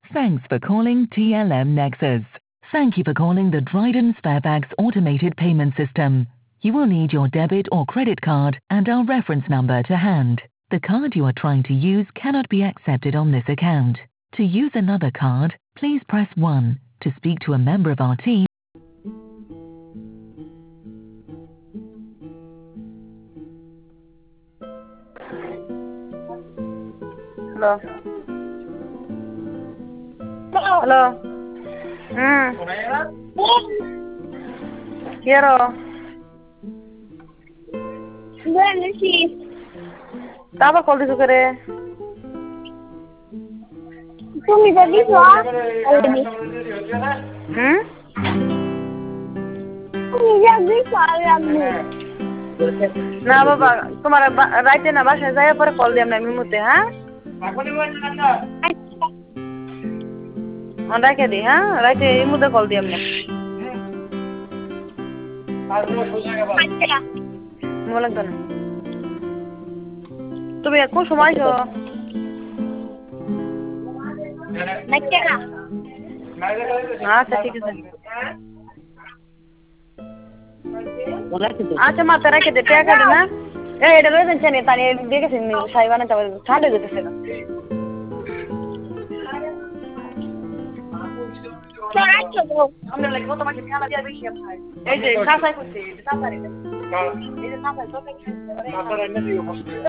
Thanks for calling TLM Nexus. Thank you for calling the Dryden Sparebags automated payment system. You will need your debit or credit card and our reference number to hand. The card you are trying to use cannot be accepted on this account. To use another card, please press 1. To speak to a member of our team. Hello. Hello. Quiero. Bueno, sí. Tapa call দিছো করে তুমি তো দিছো already. তুমি যা দিছো আমি। না বাবা তোমার রাইতে না বাসায় যাই পরে কল দিলাম না মিমুতে হ্যাঁ রাইতে দি হ্যাঁ রাইতে ইমুতে কল দিলাম না বলে তো না তুমি কোন সময় আছো আচ্ছা ঠিক আছে আচ্ছা মাথা রেখে দে টাকা দে না এটা লয়ে যাচ্ছেন তাই দেখেছেন সাই বানাতে পারবে ঠান্ডা যেতেছে না আমরা লাগবো তোমাকে খেলা দিয়ে বেশি এই যে সাসাই করতে সাসাই এই যে সাসাই